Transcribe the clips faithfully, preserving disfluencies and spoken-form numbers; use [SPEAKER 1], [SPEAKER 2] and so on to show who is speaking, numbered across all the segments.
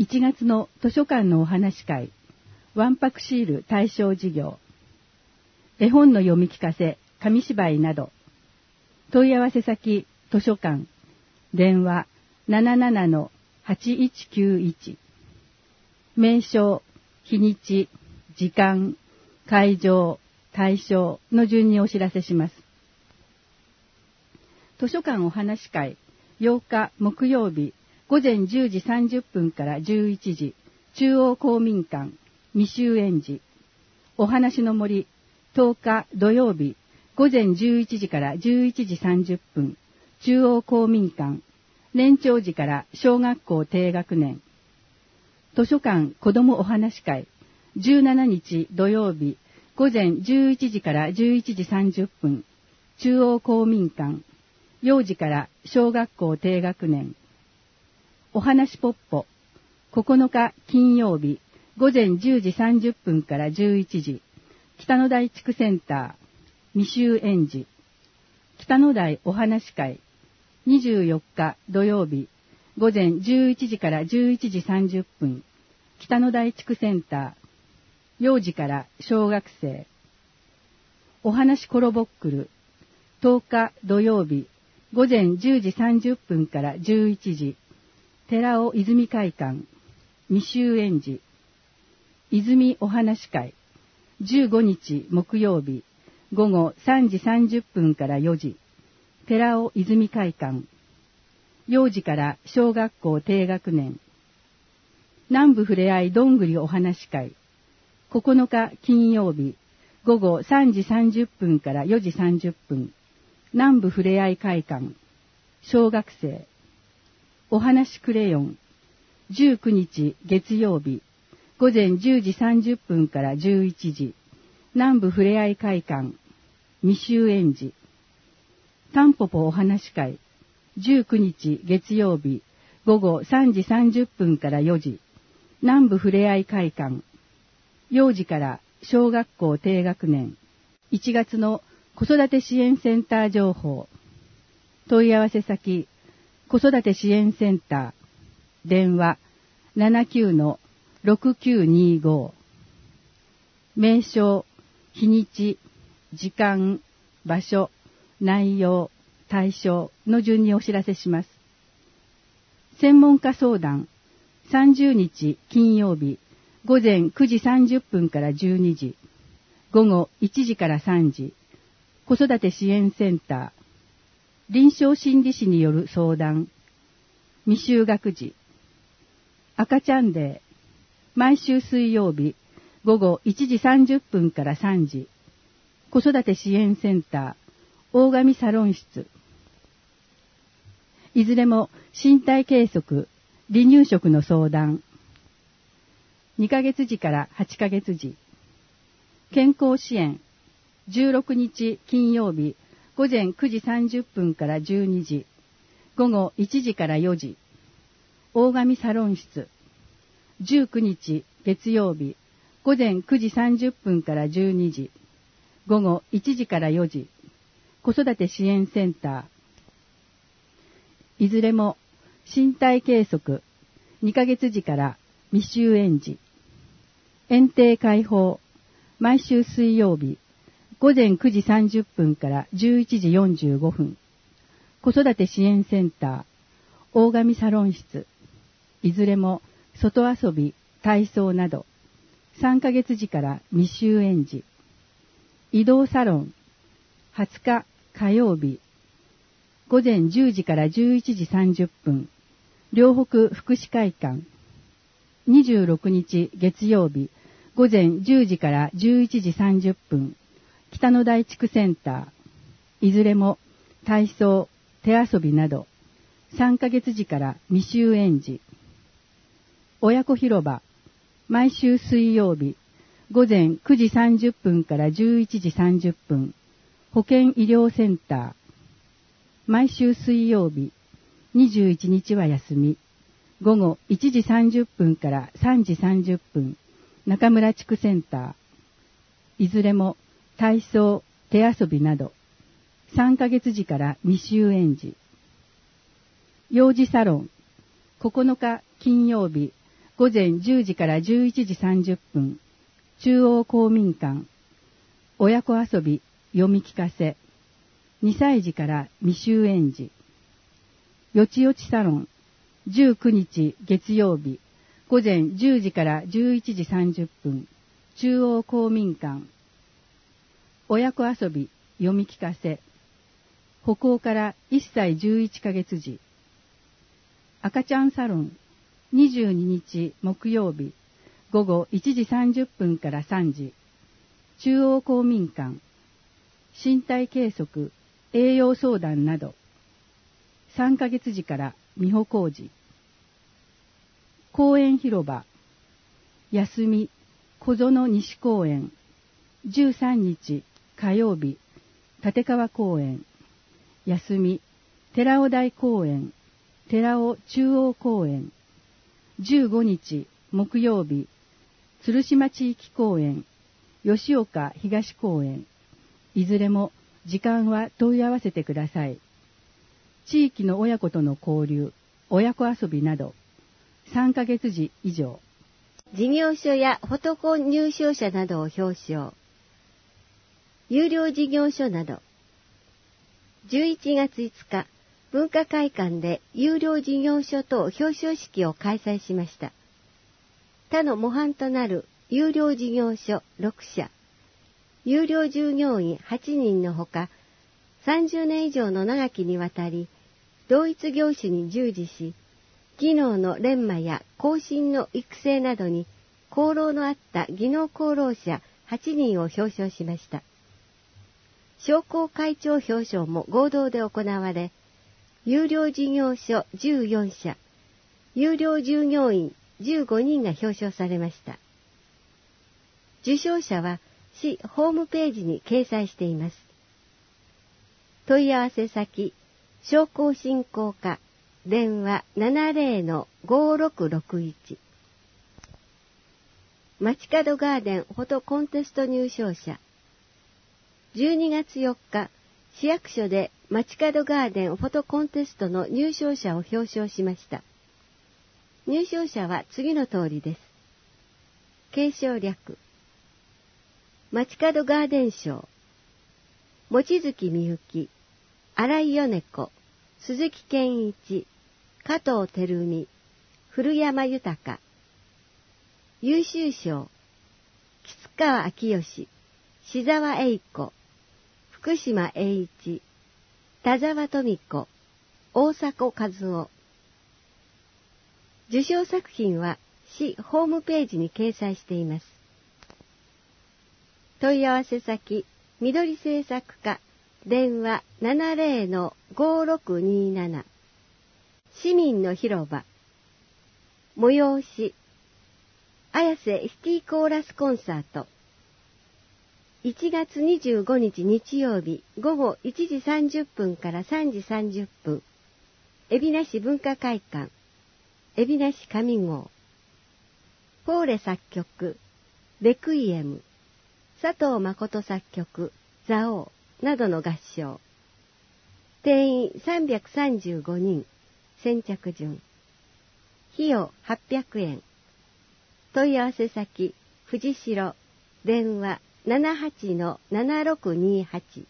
[SPEAKER 1] いちがつの図書館のお話会、わんぱくシール対象事業、絵本の読み聞かせ、紙芝居など、問い合わせ先、図書館、電話 ななななのはちいちきゅういち、名称、日にち、時間、会場、対象の順にお知らせします。図書館お話会、ようか木曜日、午前じゅうじさんじゅっぷんからじゅういちじ、中央公民館、未就園児。お話の森、とおか土曜日、午前じゅういちじからじゅういちじさんじゅっぷん、中央公民館、年長児から小学校低学年。図書館子どもお話会、じゅうしちにち土曜日、午前じゅういちじからじゅういちじさんじゅっぷん、中央公民館、幼児から小学校低学年。お話ポッポ、ここのか金曜日、午前じゅうじさんじゅっぷんからじゅういちじ、北野台地区センター、未就園児。北野台お話会、にじゅうよっか土曜日、午前じゅういちじからじゅういちじさんじゅっぷん、北野台地区センター、幼児から小学生。お話コロボックル、とおか土曜日、午前じゅうじさんじゅっぷんからじゅういちじ、寺尾泉会館、未就園児。泉お話会、じゅうごにち木曜日、午後さんじさんじゅっぷんからよじ、寺尾泉会館、幼児から小学校低学年。南部ふれあいどんぐりお話会、ここのか金曜日、午後さんじさんじゅっぷんからよじさんじゅっぷん、南部ふれあい会館、小学生。お話クレヨン、じゅうくにち月曜日、午前じゅうじさんじゅっぷんからじゅういちじ、南部ふれあい会館、未就園児。タンポポお話会、じゅうくにち月曜日、午後さんじさんじゅっぷんからよじ、南部ふれあい会館、幼児から小学校低学年。いちがつの子育て支援センター情報。問い合わせ先、子育て支援センター、電話 ななきゅうのろくきゅうにご。名称、日にち、時間、場所、内容、対象の順にお知らせします。専門家相談、さんじゅうにち金曜日、午前くじさんじゅっぷんからじゅうにじ、午後いちじからさんじ、子育て支援センター、臨床心理士による相談、未就学児、赤ちゃんデー、毎週水曜日、午後いちじさんじゅっぷんからさんじ、子育て支援センター、大神サロン室。いずれも身体計測、離乳食の相談。にかげつじからはちかげつじ。健康支援。じゅうろくにち金曜日、午前くじさんじゅっぷんからじゅうにじ、午後いちじからよじ。大神サロン室。じゅうくにち月曜日、午前くじさんじゅっぷんからじゅうにじ、午後いちじからよじ、子育て支援センター。いずれも身体計測、にかげつじから未就園児。園庭開放、毎週水曜日、午前くじさんじゅっぷんからじゅういちじよんじゅうごふん。子育て支援センター、大神サロン室。いずれも外遊び、体操など、さんかげつじから未就園児。移動サロン、はつか火曜日、午前じゅうじからじゅういちじさんじゅっぷん、両北福祉会館。にじゅうろくにち月曜日、午前じゅうじからじゅういちじさんじゅっぷん、北野台地区センター。いずれも体操、手遊びなど、さんかげつじから未就園児。親子広場、毎週水曜日、午前くじさんじゅっぷんからじゅういちじさんじゅっぷん、保健医療センター。毎週水曜日、にじゅういちにちは休み、午後いちじさんじゅっぷんからさんじさんじゅっぷん、中村地区センター。いずれも体操、手遊びなど、さんかげつじから未就園児。幼児サロン、ここのか金曜日、午午前じゅうじからじゅういちじさんじゅっぷん、中央公民館、親子遊び、読み聞かせ、にさい児から未就園児、よちよちサロン、じゅうくにち月曜日、午前じゅうじからじゅういちじさんじゅっぷん、中央公民館、親子遊び、読み聞かせ、歩行からいっさいじゅういっかげつ児、赤ちゃんサロン、にじゅうににち木曜日、午後いちじさんじゅっぷんからさんじ、中央公民館、身体計測、栄養相談など、さんかげつ児から美保工事、公園広場、休み、小園西公園、じゅうさんにち火曜日、立川公園、休み、寺尾台公園、寺尾中央公園、じゅうごにち木曜日、鶴島地域公園、吉岡東公園、いずれも時間は問い合わせてください。地域の親子との交流、親子遊びなど、さんかげつ児以上。
[SPEAKER 2] 事業所やフォトコン入賞者などを表彰。有料事業所など。じゅういちがついつか、文化会館で有料事業所等表彰式を開催しました。他の模範となる有料事業所ろくしゃ、有料従業員はちにんのほか、さんじゅうねん以上の長きにわたり、同一業種に従事し、技能の錬磨や後進の育成などに功労のあった技能功労者はちにんを表彰しました。商工会長表彰も合同で行われ、有料事業所じゅうよんしゃ、有料従業員じゅうごにんが表彰されました。受賞者は市ホームページに掲載しています。問い合わせ先、商工振興課、電話 ななぜろのごろくろくいち。街角ガーデンフォトコンテスト入賞者。じゅうにがつよっか、市役所で街角ガーデンフォトコンテストの入賞者を表彰しました。入賞者は次の通りです。継承略。街角ガーデン賞。望月美幸、新井米子、鈴木健一、加藤照美、古山豊。優秀賞。吉川明義、志沢栄子、福島栄一、田沢富子、大迫和夫。受賞作品は市ホームページに掲載しています。問い合わせ先、緑製作課、電話 ななぜろのごろくになな。市民の広場。催し。綾瀬シティコーラスコンサート。いちがつにじゅうごにち日曜日午後いちじさんじゅっぷんからさんじさんじゅっぷん。海老名市文化会館。海老名市上郷。ポーレ作曲。レクイエム。佐藤誠作曲。蔵王。などの合唱。定員さんびゃくさんじゅうごにん。先着順。費用はっぴゃくえん。問い合わせ先、藤代。電話 ななはちのななろくにはち。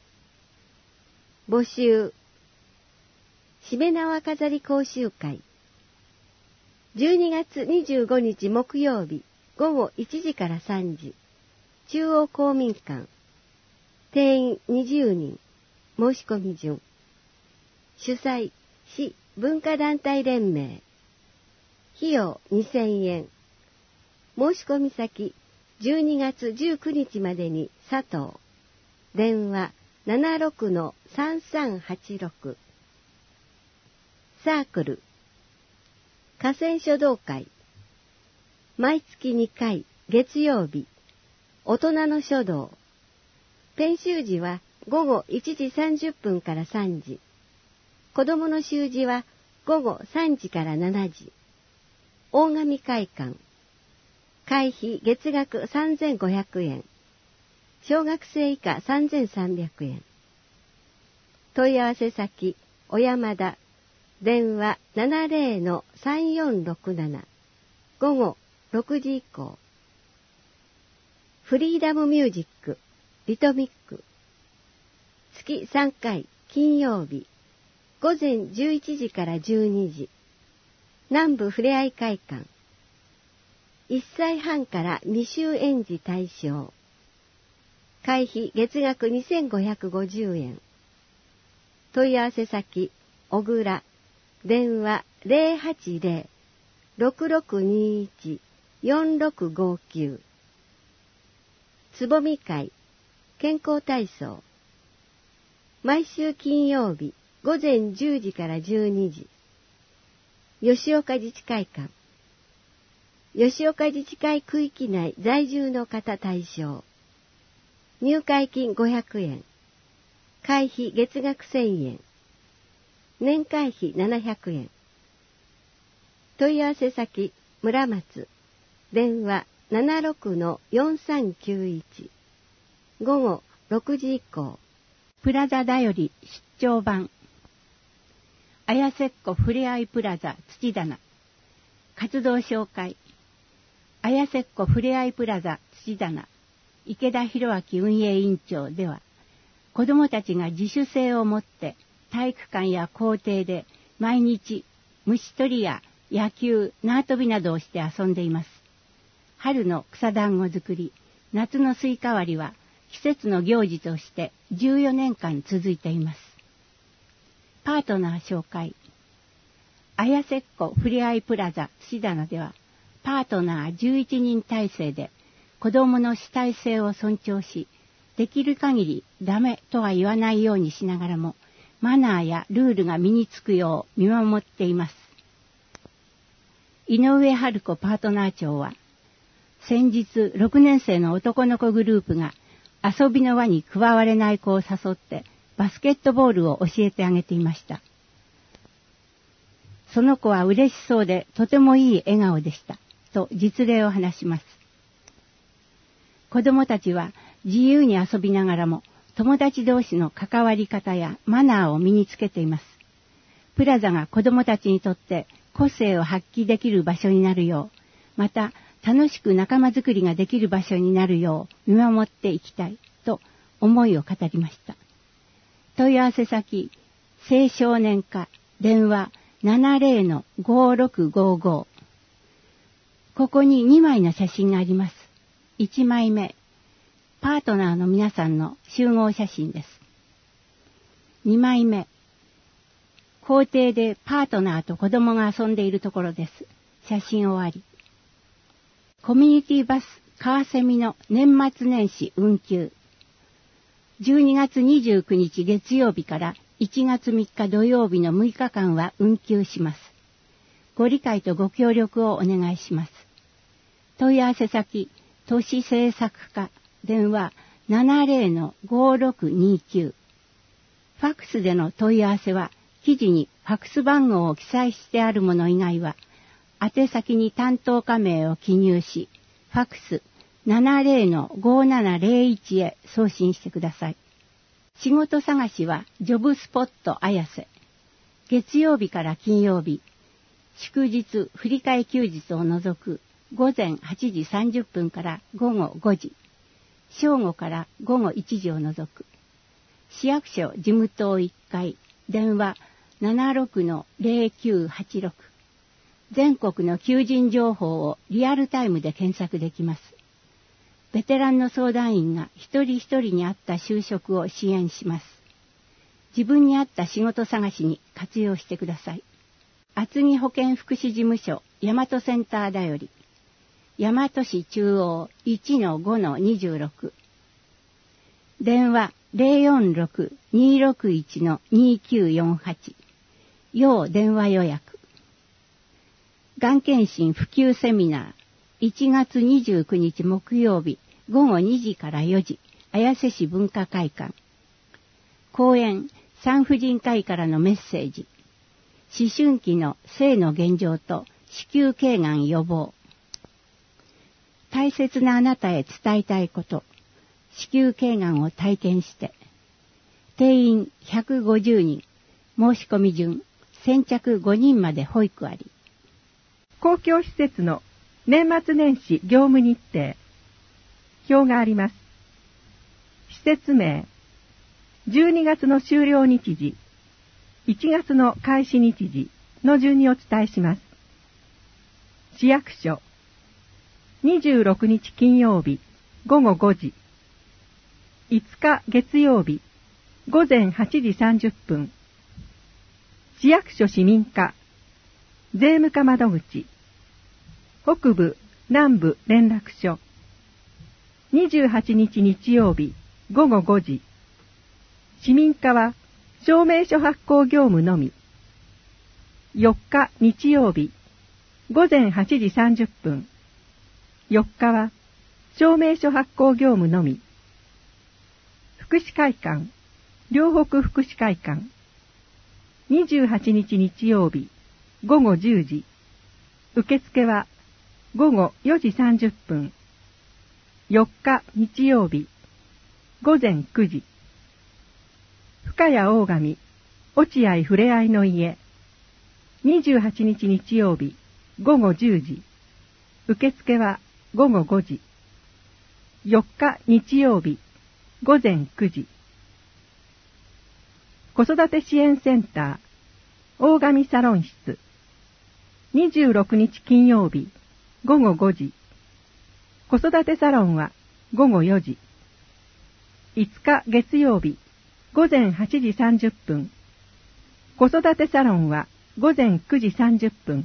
[SPEAKER 2] 募集。しめ縄飾り講習会。じゅうにがつにじゅうごにち木曜日午後いちじからさんじ。中央公民館。定員にじゅうにん。申し込み順。主催、市文化団体連盟。費用にせんえん。申し込み先、じゅうにがつじゅうくにちまでに佐藤。電話 ななろくのさんさんはちろく。サークル。河川書道会。毎月にかい、月曜日。大人の書道。編集時は午後いちじさんじゅっぷんからさんじ。子供の習字は午後さんじからしちじ。大神会館。会費月額さんぜんごひゃくえん。小学生以下さんぜんさんびゃくえん。問い合わせ先、小山田。電話 ななぜろのさんよんろくなな。 午後ろくじ以降。フリーダムミュージック、リトミック。月さんかい金曜日、午前じゅういちじからじゅうにじ。南部ふれあい会館。いっさいはんから未就園児対象。会費月額にせんごひゃくごじゅうえん。問い合わせ先、小倉。電話 ゼロはちゼロ ろくろくにいち よんろくごきゅう。つぼみ会、健康体操。毎週金曜日、午前じゅうじからじゅうにじ。吉岡自治会館。吉岡自治会区域内在住の方対象。入会金ごひゃくえん。会費月額せんえん。年会費ななひゃくえん。問い合わせ先、村松。電話 ななろくのよんさんきゅういち。午後ろくじ以降。
[SPEAKER 1] プラザだより出張版。綾瀬っ子ふれあいプラザ土棚。活動紹介。綾瀬っ子ふれあいプラザ土棚。池田博明運営委員長では、子どもたちが自主性を持って体育館や校庭で毎日虫取りや野球、縄跳びなどをして遊んでいます。春の草団子作り、夏のスイカ割りは季節の行事としてじゅうよねんかん続いています。パートナー紹介。綾瀬っ子ふれあいプラザ土棚では、パートナーじゅういちにん体制で子どもの主体性を尊重し、できる限りダメとは言わないようにしながらも、マナーやルールが身につくよう見守っています。井上春子パートナー長は、先日ろくねん生の男の子グループが遊びの輪に加われない子を誘ってバスケットボールを教えてあげていました。その子は嬉しそうでとてもいい笑顔でした、と実例を話します。子供たちは自由に遊びながらも友達同士の関わり方やマナーを身につけています。プラザが子供たちにとって個性を発揮できる場所になるよう、また楽しく仲間づくりができる場所になるよう見守っていきたいと思いを語りました。問い合わせ先、青少年課、電話 ななゼロのごろくごご。ここににまいの写真があります。いちまいめ、パートナーの皆さんの集合写真です。にまいめ、校庭でパートナーと子供が遊んでいるところです。写真終わり。コミュニティバス川蝉の年末年始運休。じゅうにがつにじゅうくにち月曜日からいちがつみっか土曜日のむいかかんは運休します。ご理解とご協力をお願いします。問い合わせ先、都市政策課、電話 ななゼロのごろくにきゅう。ファックスでの問い合わせは、記事にファックス番号を記載してあるもの以外は、宛先に担当課名を記入し、ファックス ななゼロのごななゼロいち へ送信してください。仕事探しはジョブスポット綾瀬。月曜日から金曜日、祝日、振り替え休日を除く午前はちじさんじゅっぷんから午後ごじ、正午から午後いちじを除く。市役所事務棟いっかい、電話 ななろくのゼロきゅうはちろく。全国の求人情報をリアルタイムで検索できます。ベテランの相談員が一人一人に合った就職を支援します。自分に合った仕事探しに活用してください。厚木保健福祉事務所大和センターだより、大和市中央 いちのごのにじゅうろく。電話 ゼロよんろく にろくいちのにきゅうよんはち。要電話予約。がん検診普及セミナーいちがつにじゅうくにち木曜日ごごにじからよじ、綾瀬市文化会館。講演産婦人科医からのメッセージ。思春期の性の現状と子宮頸がん予防。大切なあなたへ伝えたいこと。子宮頸がんを体験して。定員ひゃくごじゅうにん。申し込み順先着ごにんまで保育あり。
[SPEAKER 3] 公共施設の年末年始業務日程。表があります。施設名、じゅうにがつの終了日時、いちがつの開始日時の順にお伝えします。市役所、にじゅうろくにち金曜日ごごごじ、いつか月曜日ごぜんはちじさんじゅっぷん、市役所市民課、税務課窓口、北部南部連絡所、にじゅうはちにち日曜日ごごごじ、市民課は証明書発行業務のみ、よっか日曜日ごぜんはちじさんじゅっぷん、よっかは証明書発行業務のみ、福祉会館、両北福祉会館、にじゅうはちにち日曜日ごごじゅうじ、受付はごごよじさんじゅっぷん、よっか日曜日ごぜんくじ、深谷大神落合ふれあいの家、にじゅうはちにち日曜日ごごじゅうじ、受付はごごごじ、よっか日曜日ごぜんくじ、子育て支援センター大神サロン室、にじゅうろくにち金曜日ごごごじ、子育てサロンはごごよじ、いつか月曜日ごぜんはちじさんじゅっぷん、子育てサロンはごぜんくじさんじゅっぷん、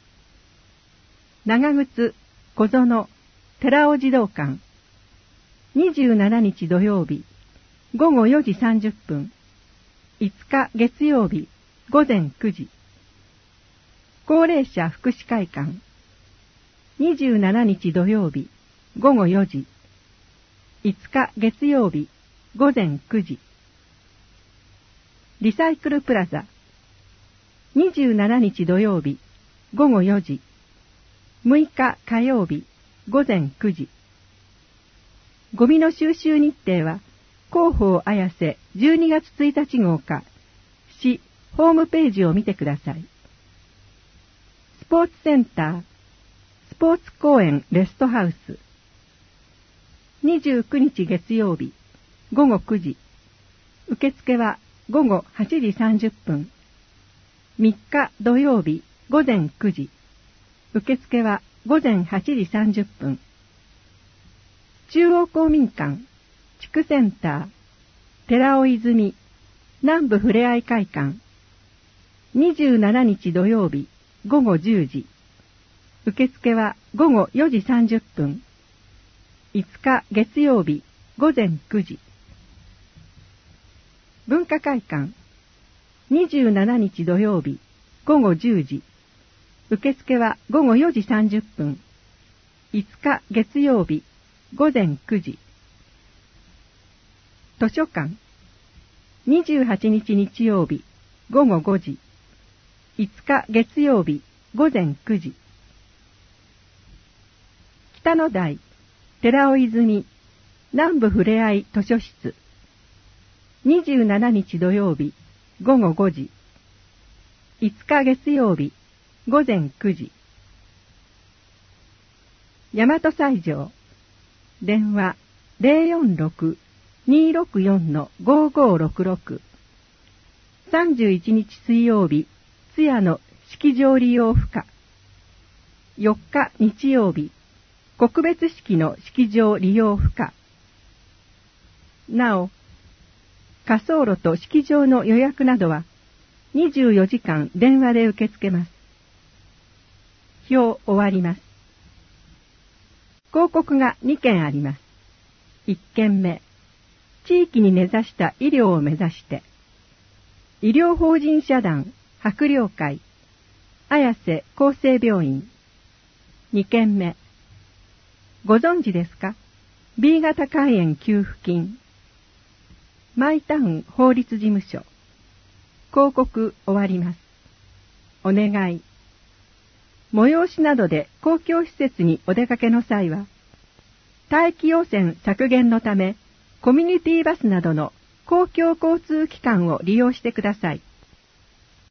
[SPEAKER 3] 長靴小園寺尾児童館、にじゅうしちにち土曜日ごごよじさんじゅっぷん、いつか月曜日ごぜんくじ、高齢者福祉会館、にじゅうしちにち土曜日ごごよじ、いつか月曜日ごぜんくじ、リサイクルプラザ、にじゅうしちにち土曜日ごごよじ、むいか火曜日ごぜんくじ。ゴミの収集日程は広報綾瀬じゅうにがつついたち号か市ホームページを見てください。スポーツセンター、スポーツ公園レストハウス、にじゅうくにち月曜日ごごくじ、受付はごごはちじさんじゅっぷん、みっか土曜日ごぜんくじ、受付はごぜんはちじさんじゅっぷん、中央公民館、地区センター、寺尾泉、南部ふれあい会館、にじゅうしちにち土曜日ごごじゅうじ、受付はごごよじさんじゅっぷん、いつか月曜日ごぜんくじ、文化会館、にじゅうしちにち土曜日ごごじゅうじ、受付はごごよじさんじゅっぷん、いつか月曜日ごぜんくじ、図書館、にじゅうはちにち日曜日ごごごじ、いつか月曜日ごぜんくじ、北の台、寺尾泉、南部ふれあい図書室、にじゅうしちにち土曜日ごごごじ、いつか月曜日ごぜんくじ、大和西条、電話 ゼロよんろく にーろくよん ごーごーろくろく、さんじゅういちにち水曜日通夜の式場利用不可、よっか日曜日告別式の式場利用不可。なお、火葬炉と式場の予約などはにじゅうよじかん電話で受け付けます。表終わります。広告がにけんあります。いっけんめ、地域に根ざした医療を目指して、医療法人社団白陵会綾瀬厚生病院。にけんめ、ご存知ですか？ ビー 型肝炎給付金。マイタウン法律事務所。広告終わります。お願い。催しなどで公共施設にお出かけの際は、大気汚染削減のため、コミュニティバスなどの公共交通機関を利用してください。